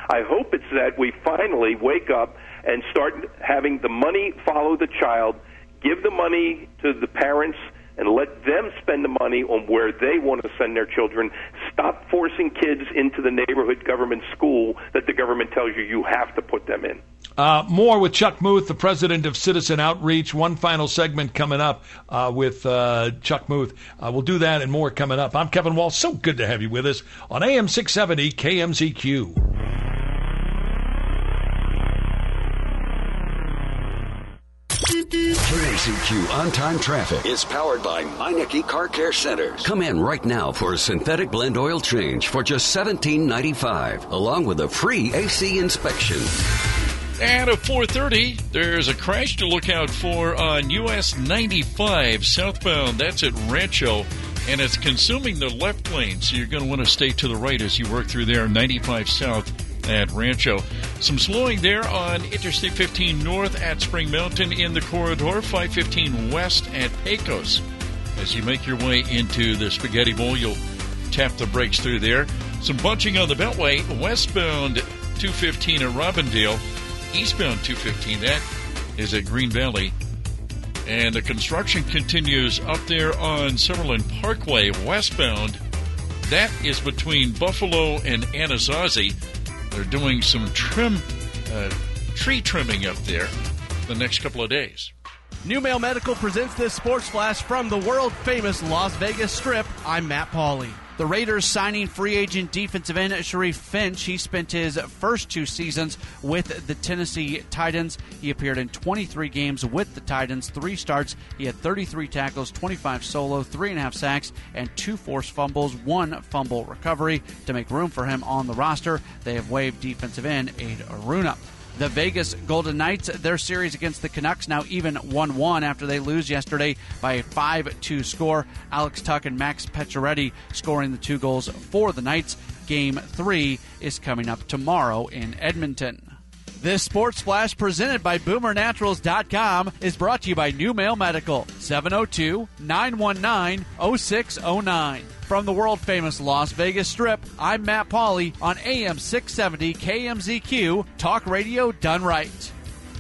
I hope it's that we finally wake up and start having the money follow the child, give the money to the parents, and let them spend the money on where they want to send their children. Stop forcing kids into the neighborhood government school that the government tells you have to put them in. More with Chuck Muth, the president of Citizen Outreach. One final segment coming up with Chuck Muth. We'll do that and more coming up. I'm Kevin Walsh. So good to have you with us on AM 670 KMZQ. KMZQ On-Time Traffic is powered by Meineke Car Care Centers. Come in right now for a synthetic blend oil change for just $17.95, along with a free AC inspection. And at 4:30, there's a crash to look out for on US 95 southbound. That's at Rancho, and it's consuming the left lane, so you're going to want to stay to the right as you work through there. 95 south at Rancho. Some slowing there on Interstate 15 north at Spring Mountain in the corridor, 515 west at Pecos. As you make your way into the Spaghetti Bowl, you'll tap the brakes through there. Some bunching on the Beltway, westbound 215 at Robindale, eastbound 215, that is at Green Valley. And the construction continues up there on Summerlin Parkway, westbound. That is between Buffalo and Anasazi. They're doing some tree trimming up there the next couple of days. New Mail Medical presents this sports flash from the world-famous Las Vegas Strip. I'm Matt Pauley. The Raiders signing free agent defensive end Sharif Finch. He spent his first 2 seasons with the Tennessee Titans. He appeared in 23 games with the Titans, 3 starts. He had 33 tackles, 25 solo, 3.5 sacks, and 2 forced fumbles, 1 fumble recovery. To make room for him on the roster, they have waived defensive end Aid Aruna. The Vegas Golden Knights, their series against the Canucks now even 1-1 after they lose yesterday by a 5-2 score. Alex Tuch and Max Pacioretty scoring the 2 goals for the Knights. Game 3 is coming up tomorrow in Edmonton. This Sports Flash presented by BoomerNaturals.com is brought to you by New Mail Medical, 702-919-0609. From the world-famous Las Vegas Strip, I'm Matt Pauley on AM 670 KMZQ, talk radio done right.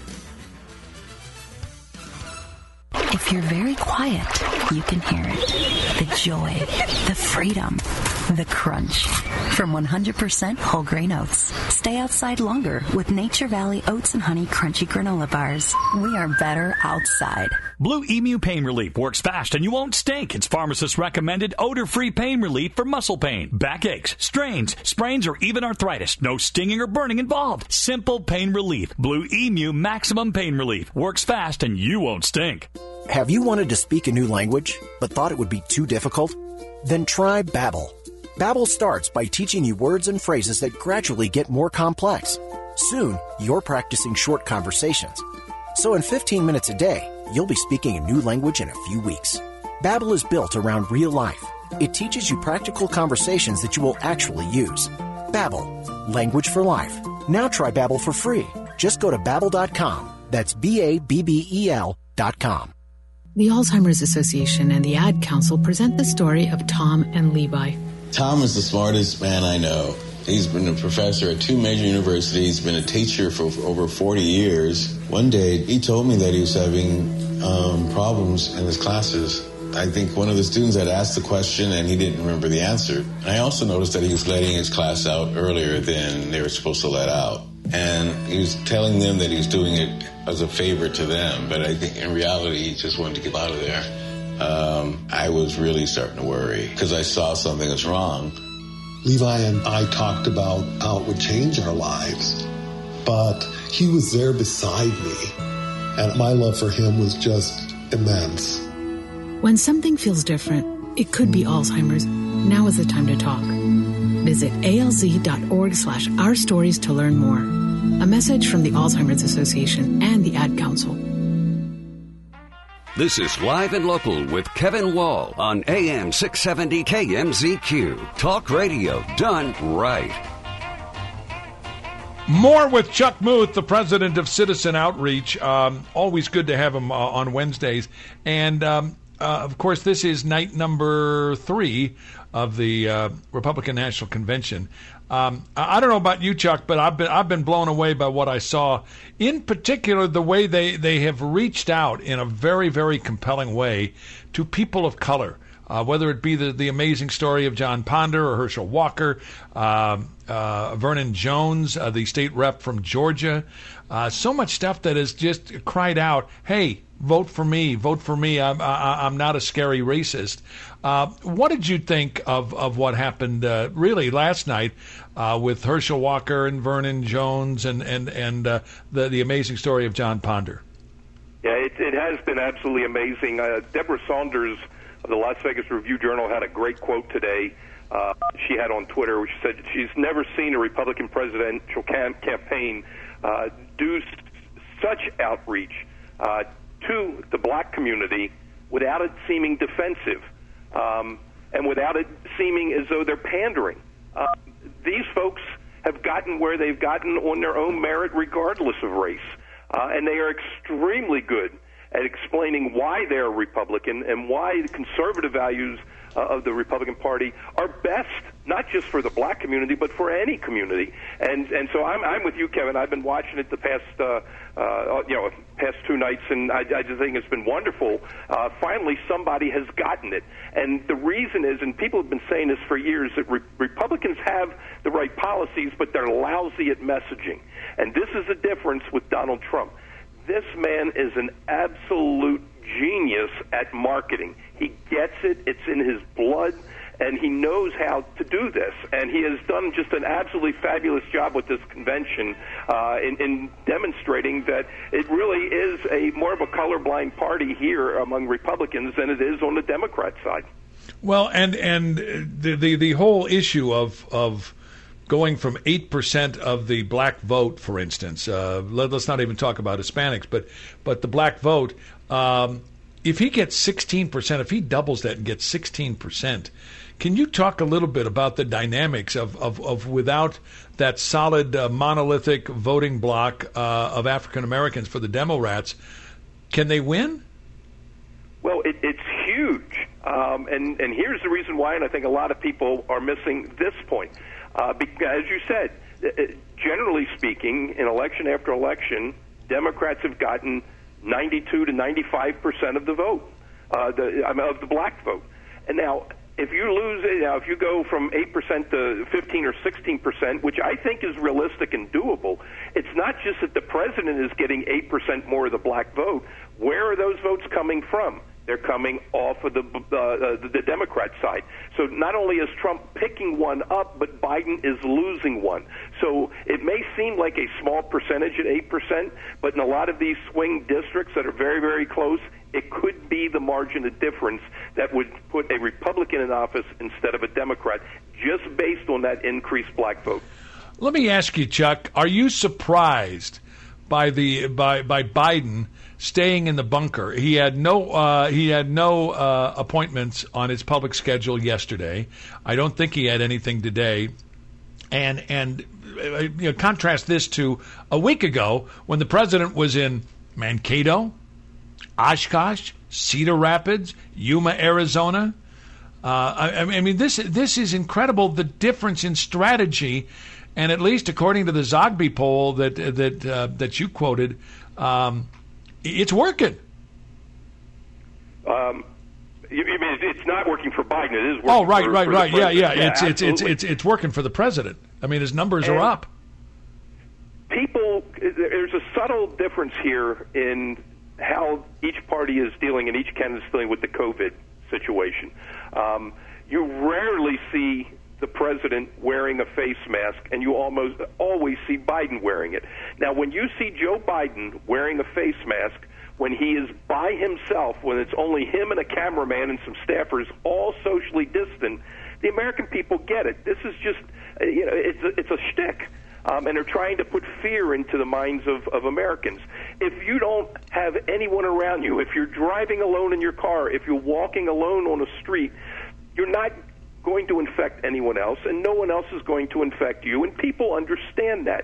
If you're very quiet, you can hear it. The joy, the freedom, the crunch. From 100% whole grain oats. Stay outside longer with Nature Valley Oats and Honey Crunchy Granola Bars. We are better outside. Blue Emu Pain Relief works fast and you won't stink. It's pharmacist recommended odor-free pain relief for muscle pain, backaches, strains, sprains, or even arthritis. No stinging or burning involved. Simple pain relief. Blue Emu Maximum Pain Relief works fast and you won't stink. Have you wanted to speak a new language but thought it would be too difficult? Then try Babbel. Babbel starts by teaching you words and phrases that gradually get more complex. Soon, you're practicing short conversations. So in 15 minutes a day, you'll be speaking a new language in a few weeks. Babbel is built around real life. It teaches you practical conversations that you will actually use. Babbel, language for life. Now try Babbel for free. Just go to Babbel.com. That's Babbel.com. The Alzheimer's Association and the Ad Council present the story of Tom and Levi. Tom is the smartest man I know. He's been a professor at 2 major universities, been a teacher for over 40 years. One day, he told me that he was having problems in his classes. I think one of the students had asked the question and he didn't remember the answer. I also noticed that he was letting his class out earlier than they were supposed to let out. And he was telling them that he was doing it as a favor to them, but I think in reality he just wanted to get out of there. I was really starting to worry because I saw something was wrong. Levi and I talked about how it would change our lives, but he was there beside me, and my love for him was just immense. When something feels different, it could be Alzheimer's. Now is the time to talk. Visit alz.org/ourstories to learn more. A message from the Alzheimer's Association and the Ad Council. This is Live and Local with Kevin Wall on AM 670 KMZQ. Talk radio done right. More with Chuck Muth, the president of Citizen Outreach. Always good to have him on Wednesdays. And, of course, this is night number 3 of the Republican National Convention. I don't know about you, Chuck, but I've been blown away by what I saw. In particular, the way they have reached out in a very, very compelling way to people of color. Whether it be the amazing story of John Ponder or Herschel Walker, Vernon Jones, the state rep from Georgia, so much stuff that has just cried out, "Hey, vote for me! Vote for me! I'm not a scary racist." What did you think of what happened really last night with Herschel Walker and Vernon Jones and the amazing story of John Ponder? Yeah, it has been absolutely amazing. Deborah Saunders of the Las Vegas Review-Journal had a great quote today. She had on Twitter, which said she's never seen a Republican presidential campaign do such outreach to the black community without it seeming defensive and without it seeming as though they're pandering. These folks have gotten where they've gotten on their own merit regardless of race, and they are extremely good at explaining why they're Republican and why the conservative values of the Republican Party are best, not just for the black community, but for any community. And so I'm with you, Kevin. I've been watching it the past past two nights, and I just think it's been wonderful. Finally, somebody has gotten it. And the reason is, and people have been saying this for years, that Republicans have the right policies, but they're lousy at messaging. And this is the difference with Donald Trump. This man is an absolute genius at marketing. He gets it. It's in his blood, and he knows how to do this. And he has done just an absolutely fabulous job with this convention in demonstrating that it really is more of a colorblind party here among Republicans than it is on the Democrat side. Well, and the whole issue of going from 8% of the black vote, for instance, let's not even talk about Hispanics, but the black vote, if he gets 16%, if he doubles that and gets 16%, can you talk a little bit about the dynamics of without that solid monolithic voting bloc of African Americans for the Democrats, can they win? Well, it's huge, and here's the reason why, and I think a lot of people are missing this point. Because, as you said, generally speaking, in election after election, Democrats have gotten 92 to 95% of the vote, of the black vote. And now, if you lose it, if you go from 8% to 15 or 16%, which I think is realistic and doable, it's not just that the president is getting 8% more of the black vote. Where are those votes coming from? They're coming off of the Democrat side. So not only is Trump picking one up, but Biden is losing one. So it may seem like a small percentage at 8%, but in a lot of these swing districts that are very, very close, it could be the margin of difference that would put a Republican in office instead of a Democrat, just based on that increased black vote. Let me ask you, Chuck, are you surprised by Biden staying in the bunker? He had no appointments on his public schedule yesterday. I don't think he had anything today. And contrast this to a week ago when the president was in Mankato, Oshkosh, Cedar Rapids, Yuma, Arizona. I mean, this is incredible, the difference in strategy. And at least according to the Zogby poll that you quoted, it's working. You mean it's not working for Biden? It is working. Oh, right. Yeah. It's working for the president. I mean, his numbers are up. There's a subtle difference here in how each party is dealing and each candidate is dealing with the COVID situation. You rarely see the president wearing a face mask, and you almost always see Biden wearing it. Now, when you see Joe Biden wearing a face mask, when he is by himself, when it's only him and a cameraman and some staffers, all socially distant, the American people get it. This is just, it's a shtick. And they're trying to put fear into the minds of Americans. If you don't have anyone around you, if you're driving alone in your car, if you're walking alone on a street, you're not going to infect anyone else, and no one else is going to infect you, and people understand that.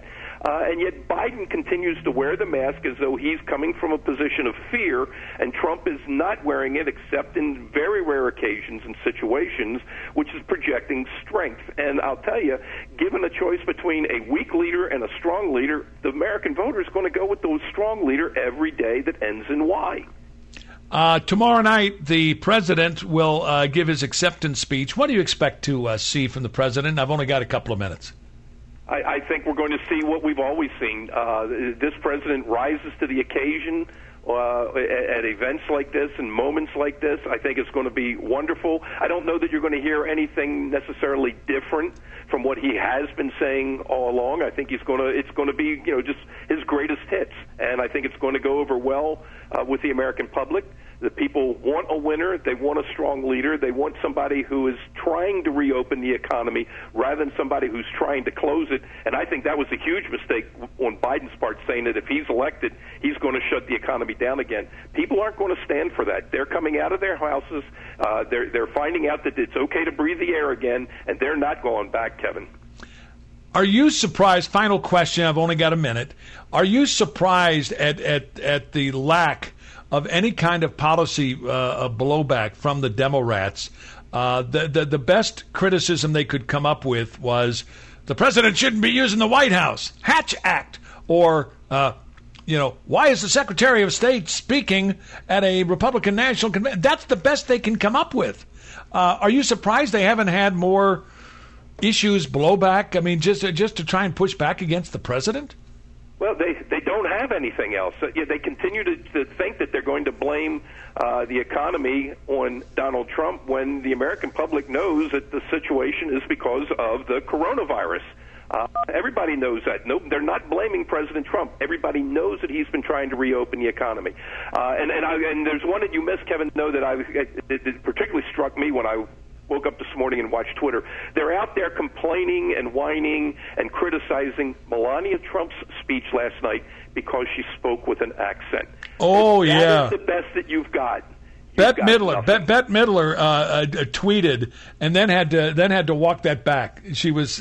And yet Biden continues to wear the mask as though he's coming from a position of fear, and Trump is not wearing it except in very rare occasions and situations, which is projecting strength. And I'll tell you, given a choice between a weak leader and a strong leader, the American voter is going to go with the strong leader every day that ends in Y. Tomorrow night, the president will give his acceptance speech. What do you expect to see from the president? I've only got a couple of minutes. I think we're going to see what we've always seen. This president rises to the occasion at events like this and moments like this. I think it's going to be wonderful. I don't know that you're going to hear anything necessarily different from what he has been saying all along. I think it's going to be, just his greatest hits, and I think it's going to go over well with the American public. The people want a winner. They want a strong leader. They want somebody who is trying to reopen the economy rather than somebody who's trying to close it. And I think that was a huge mistake on Biden's part, saying that if he's elected, he's going to shut the economy down again. People aren't going to stand for that. They're coming out of their houses. They're finding out that it's okay to breathe the air again, and they're not going back, Kevin. Are you surprised? Final question. I've only got a minute. Are you surprised at the lack of any kind of policy blowback from the Democrats? The best criticism they could come up with was the president shouldn't be using the White House, Hatch Act, or why is the Secretary of State speaking at a Republican National Convention? That's the best they can come up with. Are you surprised they haven't had more issues, blowback? I mean, just to try and push back against the president? Well, they don't have anything else. They continue to think that they're going to blame the economy on Donald Trump when the American public knows that the situation is because of the coronavirus. Everybody knows that. No, they're not blaming President Trump. Everybody knows that he's been trying to reopen the economy. And there's one that you missed, Kevin, it particularly struck me when I woke up this morning and watched Twitter. They're out there complaining and whining and criticizing Melania Trump's speech last night because she spoke with an accent. Oh, yeah. That is the best that you've got. Bette Midler tweeted and then had to walk that back. She was,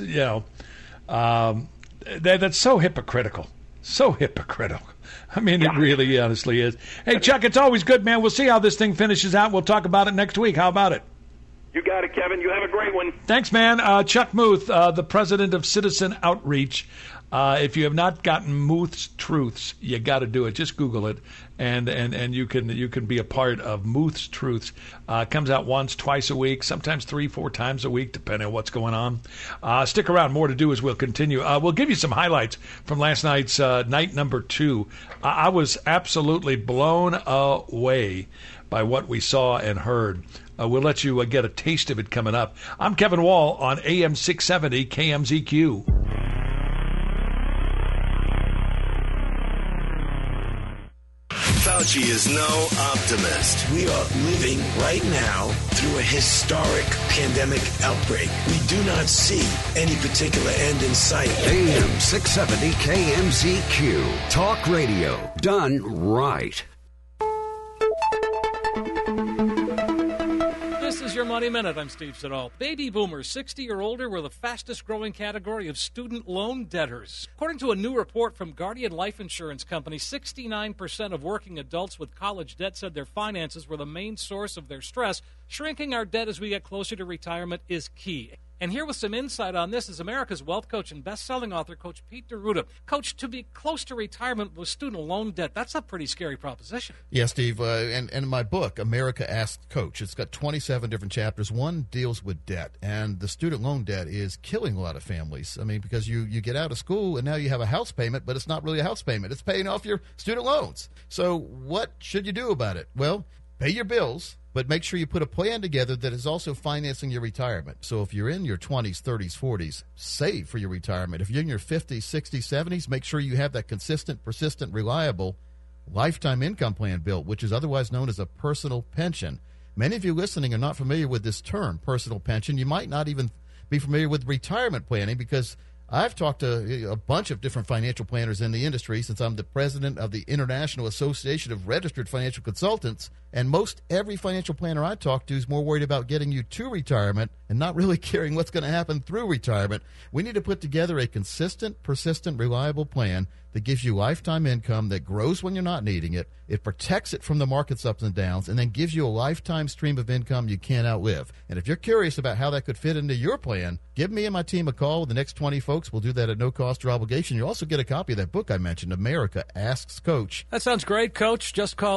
that's so hypocritical. So hypocritical. I mean, It really honestly is. Hey, Chuck, it's always good, man. We'll see how this thing finishes out. We'll talk about it next week. How about it? You got it, Kevin. You have a great one. Thanks, man. Chuck Muth, the president of Citizen Outreach. If you have not gotten Muth's Truths, you got to do it. Just Google it, and you can be a part of Muth's Truths. Comes out once, twice a week, sometimes 3-4 times a week, depending on what's going on. Stick around. More to do as we'll continue. We'll give you some highlights from last night's night number 2. I was absolutely blown away by what we saw and heard. We'll let you get a taste of it coming up. I'm Kevin Wall on AM 670 KMZQ. Fauci is no optimist. We are living right now through a historic pandemic outbreak. We do not see any particular end in sight. AM 670 KMZQ. Talk radio done right. This is your Money Minute. I'm Steve Siddall. Baby boomers 60 or older were the fastest growing category of student loan debtors. According to a new report from Guardian Life Insurance Company, 69% of working adults with college debt said their finances were the main source of their stress. Shrinking our debt as we get closer to retirement is key. And here with some insight on this is America's wealth coach and best-selling author, Coach Pete D'Arruda. Coach, to be close to retirement with student loan debt, that's a pretty scary proposition. Yeah, Steve, and in my book, America Asked Coach, it's got 27 different chapters. One deals with debt, and the student loan debt is killing a lot of families. I mean, because you get out of school, and now you have a house payment, but it's not really a house payment. It's paying off your student loans. So what should you do about it? Well, pay your bills, but make sure you put a plan together that is also financing your retirement. So if you're in your 20s, 30s, 40s, save for your retirement. If you're in your 50s, 60s, 70s, make sure you have that consistent, persistent, reliable lifetime income plan built, which is otherwise known as a personal pension. Many of you listening are not familiar with this term, personal pension. You might not even be familiar with retirement planning, because I've talked to a bunch of different financial planners in the industry since I'm the president of the International Association of Registered Financial Consultants, And most every financial planner I talk to is more worried about getting you to retirement and not really caring what's going to happen through retirement. We need to put together a consistent, persistent, reliable plan that gives you lifetime income that grows when you're not needing it. It protects it from the market's ups and downs, and then gives you a lifetime stream of income you can't outlive. And if you're curious about how that could fit into your plan, give me and my team a call with the next 20 folks. We'll do that at no cost or obligation. You'll also get a copy of that book I mentioned, America Asks Coach. That sounds great, Coach. Just call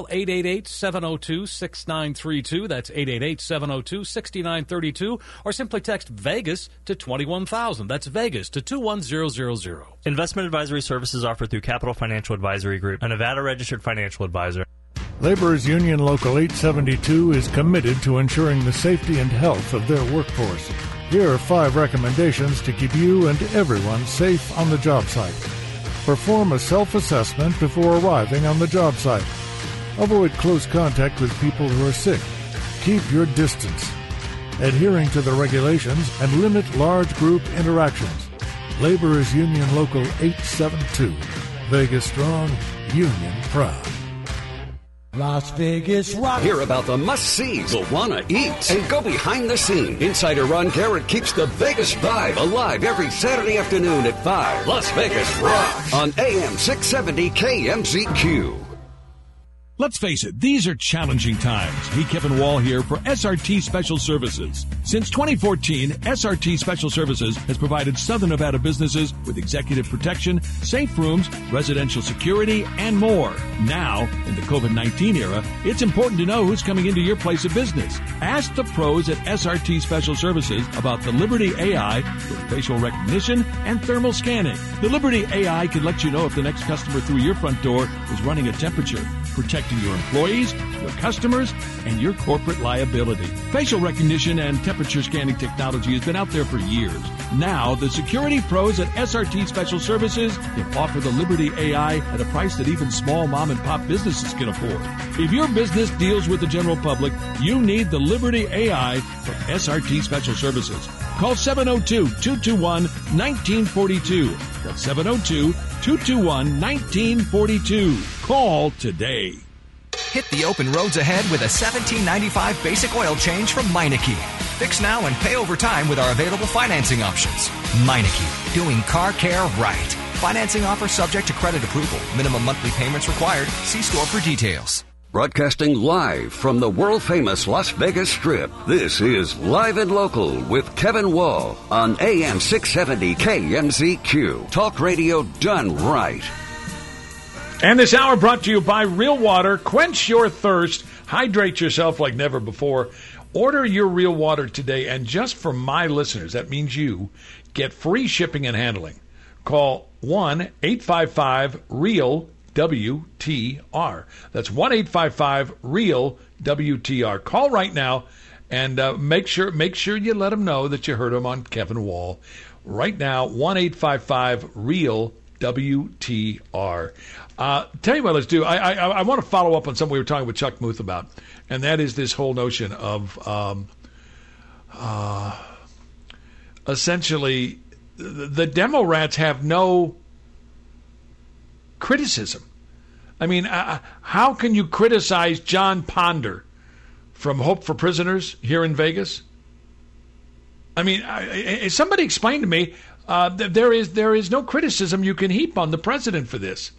888-702-6932. That's 888-702-6932. Or simply text Vegas to 21,000. That's Vegas to 21000. Investment advisory services offered through Capital Financial Advisory Group, a Nevada-registered financial advisor. Laborers Union Local 872 is committed to ensuring the safety and health of their workforce. Here are 5 recommendations to keep you and everyone safe on the job site. Perform a self-assessment before arriving on the job site. Avoid close contact with people who are sick. Keep your distance. Adhering to the regulations and limit large group interactions. Laborers Union Local 872. Vegas strong, union proud. Las Vegas Rock. Hear about the must-sees you'll want to eat and go behind the scene. Insider Ron Garrett keeps the Vegas vibe alive every Saturday afternoon at 5. Las Vegas Rock on AM 670 KMZQ. Let's face it, these are challenging times. Hey, Kevin Wall here for SRT Special Services. Since 2014, SRT Special Services has provided Southern Nevada businesses with executive protection, safe rooms, residential security, and more. Now, in the COVID-19 era, it's important to know who's coming into your place of business. Ask the pros at SRT Special Services about the Liberty AI with facial recognition and thermal scanning. The Liberty AI can let you know if the next customer through your front door is running a temperature, protecting your employees, your customers, and your corporate liability. Facial recognition and temperature scanning technology has been out there for years. Now, the security pros at SRT Special Services can offer the Liberty AI at a price that even small mom-and-pop businesses can afford. If your business deals with the general public, you need the Liberty AI from SRT Special Services. Call 702-221-1942. That's 702-221-1942. Call today. Hit the open roads ahead with a $17.95 basic oil change from Meineke. Fix now and pay over time with our available financing options. Meineke, doing car care right. Financing offer subject to credit approval. Minimum monthly payments required. See store for details. Broadcasting live from the world-famous Las Vegas Strip, this is Live and Local with Kevin Wall on AM 670 KMZQ. Talk radio done right. And this hour brought to you by Real Water. Quench your thirst. Hydrate yourself like never before. Order your Real Water today, and just for my listeners, that means you, get free shipping and handling. Call 1-855-REAL-WTR. That's 1-855-REAL-WTR. Call right now and make sure you let them know that you heard them on Kevin Wall. Right now, 1-855-REAL-WTR. Tell you what, let's do. I want to follow up on something we were talking with Chuck Muth about, and that is this whole notion of essentially the demo rats have no criticism. I mean, how can you criticize John Ponder from Hope for Prisoners here in Vegas? I mean, somebody explain to me that there is no criticism you can heap on the president for this.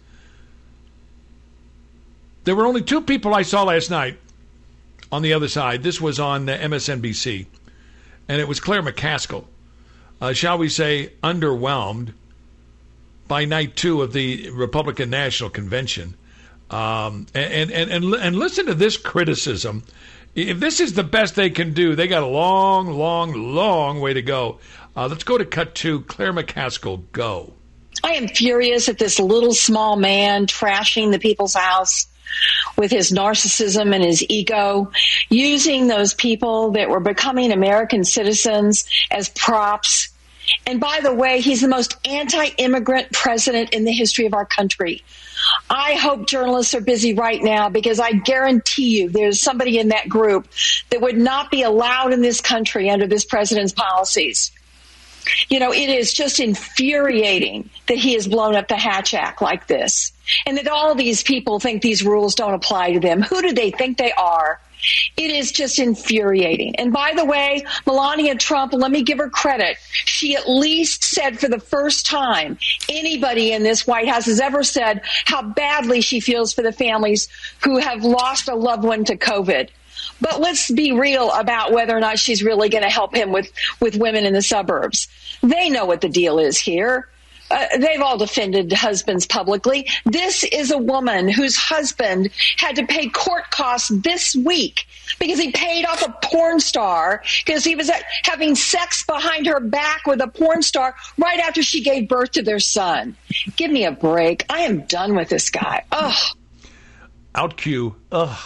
There were only 2 people I saw last night on the other side. This was on MSNBC, and it was Claire McCaskill, shall we say, underwhelmed by night 2 of the Republican National Convention. And listen to this criticism. If this is the best they can do, they got a long, long, long way to go. Let's go to cut 2. Claire McCaskill, go. I am furious at this little small man trashing the people's house with his narcissism and his ego, using those people that were becoming American citizens as props. And by the way, he's the most anti-immigrant president in the history of our country. I hope journalists are busy right now, because I guarantee you there's somebody in that group that would not be allowed in this country under this president's policies. You know, it is just infuriating that he has blown up the Hatch Act like this, and that all these people think these rules don't apply to them. Who do they think they are? It is just infuriating. And by the way, Melania Trump, let me give her credit. She at least said for the first time anybody in this White House has ever said how badly she feels for the families who have lost a loved one to COVID. But let's be real about whether or not she's really going to help him with women in the suburbs. They know what the deal is here. They've all defended husbands publicly. This is a woman whose husband had to pay court costs this week because he paid off a porn star because he was having sex behind her back with a porn star right after she gave birth to their son. Give me a break. I am done with this guy. Ugh. Out cue. Ugh.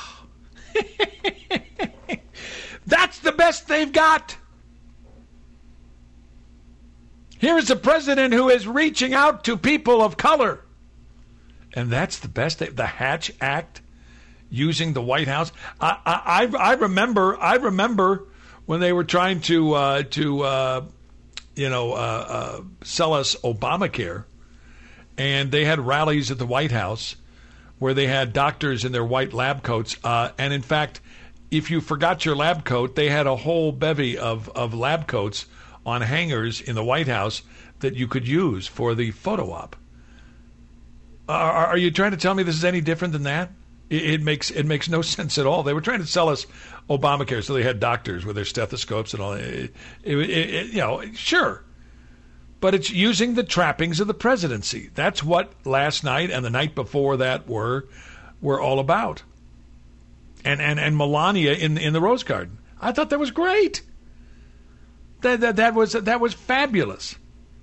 That's the best they've got. Here is a president who is reaching out to people of color. And that's the best. The Hatch Act, using the White House. I remember when they were trying to sell us Obamacare, and they had rallies at the White House where they had doctors in their white lab coats. And in fact, if you forgot your lab coat, they had a whole bevy of lab coats on hangers in the White House that you could use for the photo op. Are you trying to tell me this is any different than that? It makes no sense at all. They were trying to sell us Obamacare, so they had doctors with their stethoscopes and all. Sure. But it's using the trappings of the presidency. That's what last night and the night before that were all about. And Melania in the Rose Garden. I thought that was great. That was fabulous.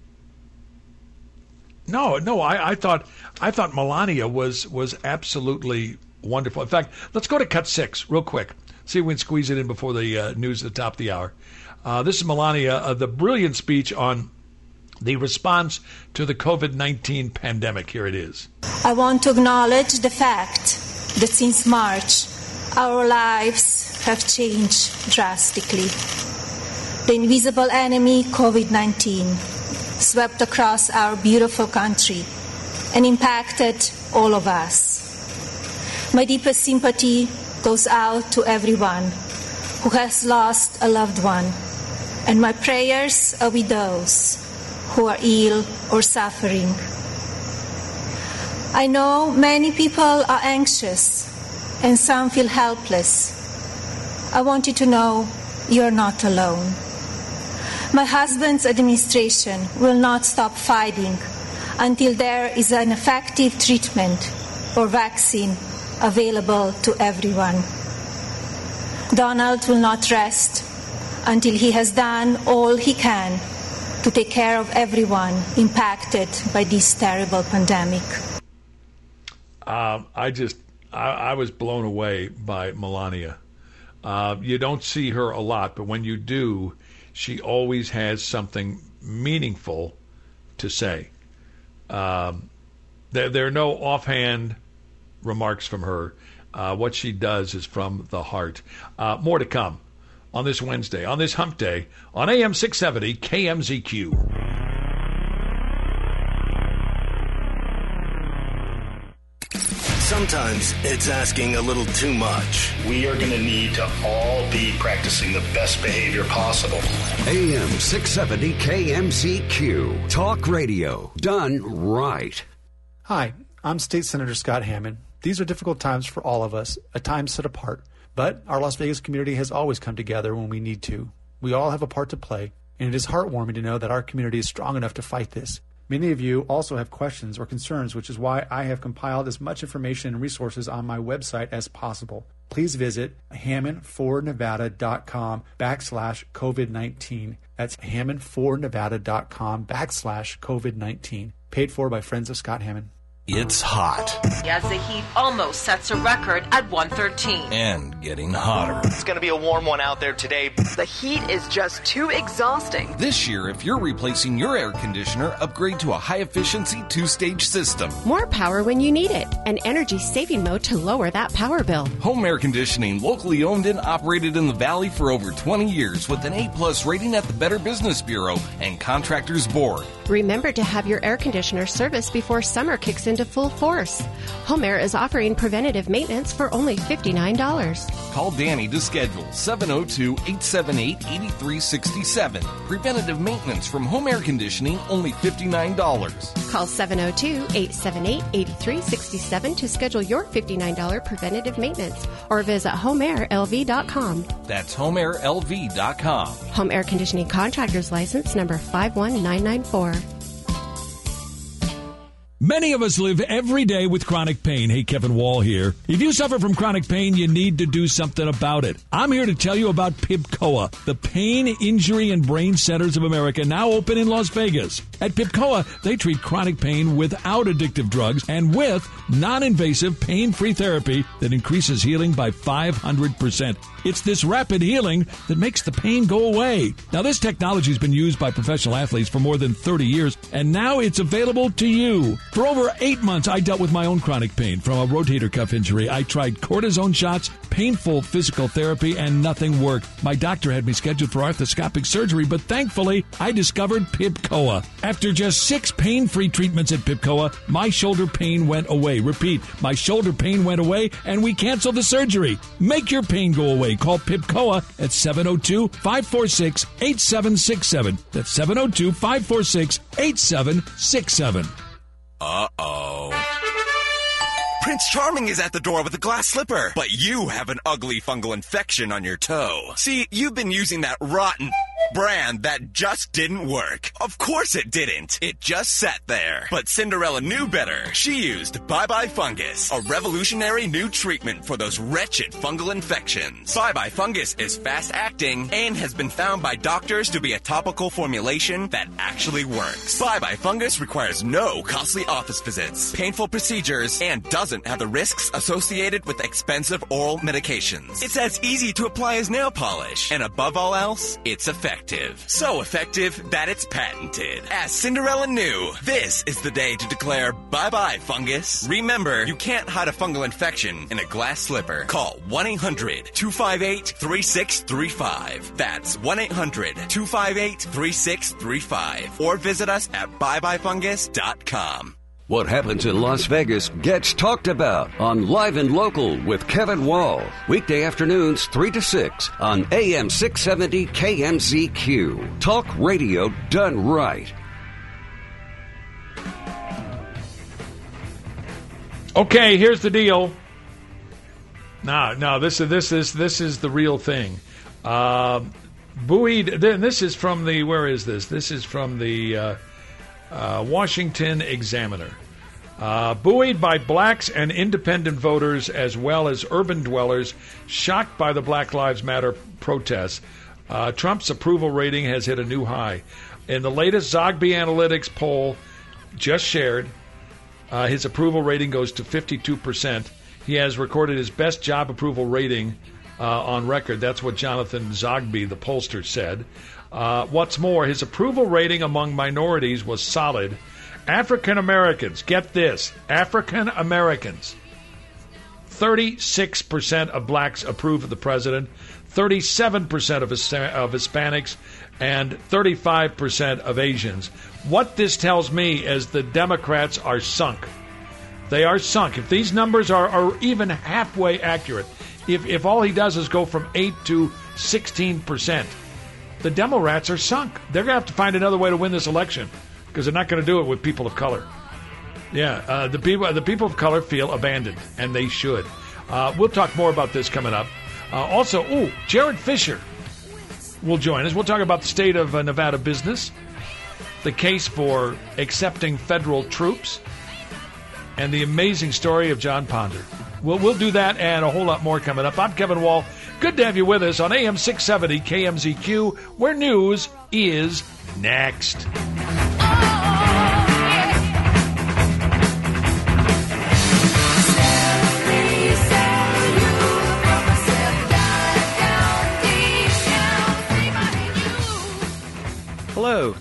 No, I thought Melania was absolutely wonderful. In fact, let's go to cut 6 real quick. See if we can squeeze it in before the news at the top of the hour. This is Melania, the brilliant speech on the response to the COVID-19 pandemic. Here it is. I want to acknowledge the fact that since March, our lives have changed drastically. The invisible enemy, COVID-19, swept across our beautiful country and impacted all of us. My deepest sympathy goes out to everyone who has lost a loved one, and my prayers are with those who are ill or suffering. I know many people are anxious and some feel helpless. I want you to know you're not alone. My husband's administration will not stop fighting until there is an effective treatment or vaccine available to everyone. Donald will not rest until he has done all he can to take care of everyone impacted by this terrible pandemic. I was blown away by Melania. You don't see her a lot, but when you do, she always has something meaningful to say. There are no offhand remarks from her. What she does is from the heart. More to come on this Wednesday, on this hump day, on AM 670 KMZQ. Sometimes it's asking a little too much. We are going to need to all be practicing the best behavior possible. AM 670 KMZQ. Talk radio done right. Hi, I'm State Senator Scott Hammond. These are difficult times for all of us, a time set apart. But our Las Vegas community has always come together when we need to. We all have a part to play, and it is heartwarming to know that our community is strong enough to fight this. Many of you also have questions or concerns, which is why I have compiled as much information and resources on my website as possible. Please visit hammond4nevada.com/COVID-19. That's hammond4nevada.com/COVID-19. Paid for by Friends of Scott Hammond. It's hot. As the heat almost sets a record at 113. And getting hotter. It's going to be a warm one out there today. The heat is just too exhausting. This year, if you're replacing your air conditioner, upgrade to a high-efficiency 2-stage system. More power when you need it. And energy-saving mode to lower that power bill. Home Air Conditioning, locally owned and operated in the Valley for over 20 years with an A+ rating at the Better Business Bureau and Contractors Board. Remember to have your air conditioner serviced before summer kicks into full force. Home Air is offering preventative maintenance for only $59. Call Danny to schedule 702-878-8367. Preventative maintenance from Home Air Conditioning, only $59. Call 702-878-8367 to schedule your $59 preventative maintenance or visit homeairlv.com. That's homeairlv.com. Home Air Conditioning Contractors License number 51994. Many of us live every day with chronic pain. Hey, Kevin Wall here. If you suffer from chronic pain, you need to do something about it. I'm here to tell you about PIBCOA, the Pain, Injury, and Brain Centers of America, now open in Las Vegas. At PIBCOA, they treat chronic pain without addictive drugs and with non-invasive, pain-free therapy that increases healing by 500%. It's this rapid healing that makes the pain go away. Now, this technology has been used by professional athletes for more than 30 years, and now it's available to you. For over 8 months, I dealt with my own chronic pain from a rotator cuff injury. I tried cortisone shots, painful physical therapy, and nothing worked. My doctor had me scheduled for arthroscopic surgery, but thankfully, I discovered PIBCOA. After just 6 pain-free treatments at PIBCOA, my shoulder pain went away. Repeat, my shoulder pain went away, and we canceled the surgery. Make your pain go away. Call PIBCOA at 702-546-8767. That's 702-546-8767. Uh-oh. Prince Charming is at the door with a glass slipper, but you have an ugly fungal infection on your toe. See, you've been using that rotten brand that just didn't work. Of course it didn't. It just sat there. But Cinderella knew better. She used Bye Bye Fungus, a revolutionary new treatment for those wretched fungal infections. Bye Bye Fungus is fast-acting and has been found by doctors to be a topical formulation that actually works. Bye Bye Fungus requires no costly office visits, painful procedures, and doesn't have the risks associated with expensive oral medications. It's as easy to apply as nail polish, and above all else, it's effective. So effective that it's patented. As Cinderella knew, this is the day to declare bye-bye fungus. Remember, you can't hide a fungal infection in a glass slipper. Call 1-800-258-3635. That's 1-800-258-3635. Or visit us at byebyfungus.com. What happens in Las Vegas gets talked about on Live and Local with Kevin Wall. Weekday afternoons 3 to 6 on AM 670 KMZQ. Talk radio done right. Okay, here's the deal. No, this is the real thing. Buoyed. This is from the. Where is this? This is from the Washington Examiner. Buoyed by blacks and independent voters as well as urban dwellers shocked by the Black Lives Matter protests, Trump's approval rating has hit a new high. In the latest Zogby Analytics poll just shared, his approval rating goes to 52%. He has recorded his best job approval rating on record. That's what Jonathan Zogby, the pollster, said. What's more, his approval rating among minorities was solid. African Americans, get this, African Americans, 36% of blacks approve of the president, 37% of Hispanics, and 35% of Asians. What this tells me is the Democrats are sunk. They are sunk. If these numbers are even halfway accurate, if all he does is go from 8 to 16%, the Democrats are sunk. They're going to have to find another way to win this election because they're not going to do it with people of color. Yeah, the people of color feel abandoned, and they should. We'll talk more about this coming up. Also, Jared Fisher will join us. We'll talk about the state of Nevada business, the case for accepting federal troops, and the amazing story of John Ponder. We'll do that and a whole lot more coming up. I'm Kevin Wall. Good to have you with us on AM 670 KMZQ, where news is next.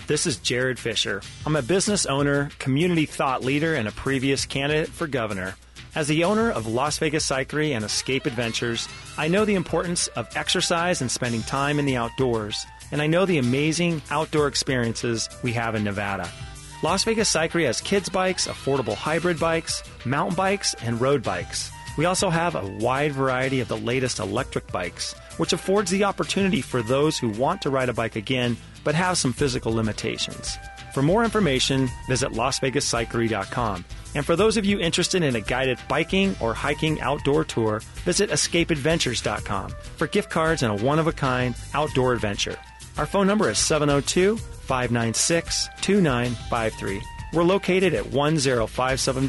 This is Jared Fisher. I'm a business owner, community thought leader, and a previous candidate for governor. As the owner of Las Vegas Cyclery and Escape Adventures, I know the importance of exercise and spending time in the outdoors, and I know the amazing outdoor experiences we have in Nevada. Las Vegas Cyclery has kids bikes, affordable hybrid bikes, mountain bikes, and road bikes. We also have a wide variety of the latest electric bikes, which affords the opportunity for those who want to ride a bike again but have some physical limitations. For more information, visit LasVegasCyclery.com. And for those of you interested in a guided biking or hiking outdoor tour, visit EscapeAdventures.com for gift cards and a one-of-a-kind outdoor adventure. Our phone number is 702-596-2953. We're located at 1057